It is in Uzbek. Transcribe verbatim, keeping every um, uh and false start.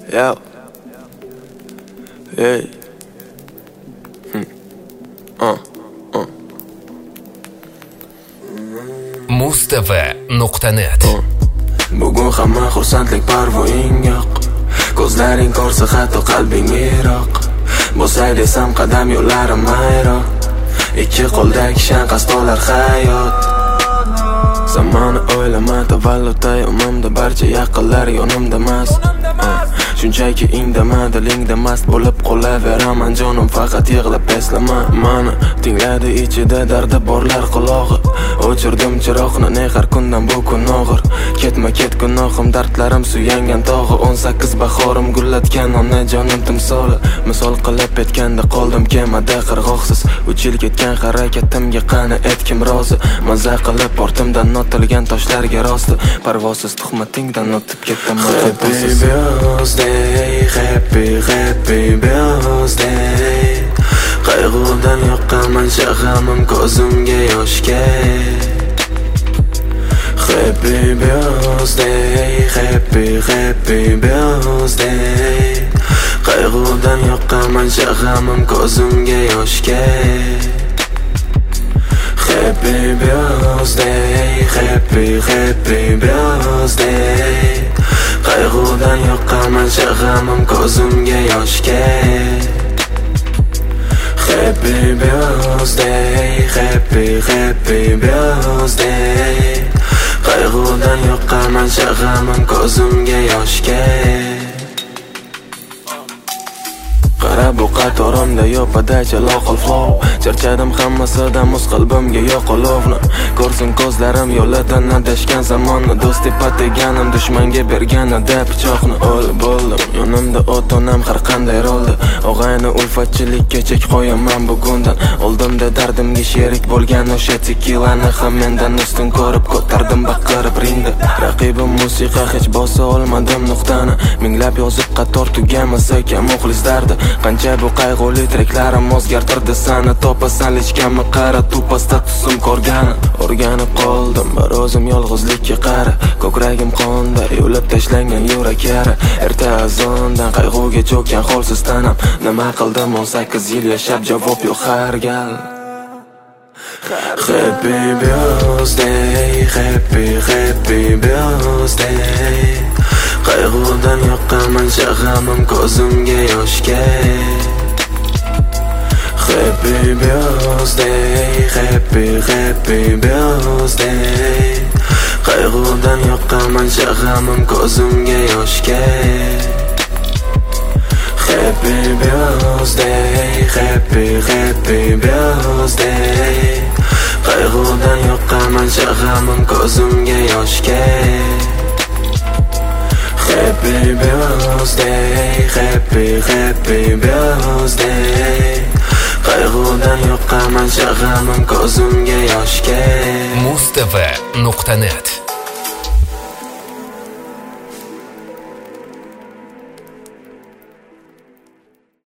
Yo. Hey. Hmm. Uh. Uh. Mustafa nuqta net. Uh. Bugun hamma xursandlik parvoying yo'q. Ko'zlaring ko'rsa hatto qalbing yiroq. Bo'lsay desam qadam yo'llarim ayroq. Ikki qo'ldagi shanqas to'lar hayot. Zamonni o'ylama, tavalludda umumda barcha yaqinlar yonimda emas. Shunchaki indama, dilingda mast bo'lib qolaveraman jonim, faqat yig'lab eslama. Mani tingladi ichida dardi borlar qulog'i. O'chirdim chiroqni ne har kundan bu kun og'ir. Ketma ket gunohim, dardlarim suyangan tog'i. o'n sakkiz bahorim gullatgan ona jonim timsoli. Misol qilib aytganda qoldim kemada qirg'oqsiz. uch yil ketgan harakatimga qani etkim rozi. Maza qilib ortimdan otilgan toshlarga rosti. Parvosiz tuhmatingdan o'tib ketdim maqsadsiz. Happy, happy birthday. Qayg'udan yoqqaman shag'amim ko'zimga yoshga. Happy birthday, happy, happy birthday. Qayg'udan yoqqaman shag'amim ko'zimga yoshga. Happy birthday, happy, happy birthday. Qayg'udan yoqqaman shag'amim ko'zimga yoshga. Happy birthday, happy, happy birthday. Qayg'udan yoqqaman shag'amim ko'zimga yoshga. Qara bu qatorimda yo'pada chaloqol flow. Charchadim hammasidan muz qalbimga yo'qolovni. Ko'rsin ko'zlarim yo'ldan adashgan zamonni. Do'st deb ataganim dushmanga berganida pichoqni. O'l bo'ldim yonimda o't onam har qanday rolda. Og'ayni ulfatchilikka chek qo'yaman bugundan. Oldimda dardimga sherik bo'lgan o'sha tekilani ham mendan ustun ko'rib ko'tardim baqirib ringda. Raqibim musiqa hech bosa olmadim nuqtani. Minglab yozib qator tugamasa kam muxlislardi. Qancha bu qayg'uli treklarim o'zgartirdi sani. Topasan lichkamni qara tupa statusim ko'rgani. O'rganib qoldim bir o'zim yolg'izlikka qara. Ko'kragim qonda yo'lib tashlangan yurak yara. Erta azondan qayg'uga cho'kkan holsiz tanam. Nima qildim o'n sakkiz yil yashab javob yo'q har gal. Happy birthday, happy, happy birthday. Qayg'udan yoqqaman shag'amim ko'zimga yoshga. Happy birthday, happy, happy birthday. Qayg'udan yoqqaman shag'amim ko'zimga yoshga. Happy birthday, happy, happy birthday. Qayg'udan yoqqaman shag'amim ko'zimga yoshga. Happy birthday, happy, happy birthday. Qayg'udan yoqqaman shag'amim ko'zimga yoshga. Mustafa nuqta net.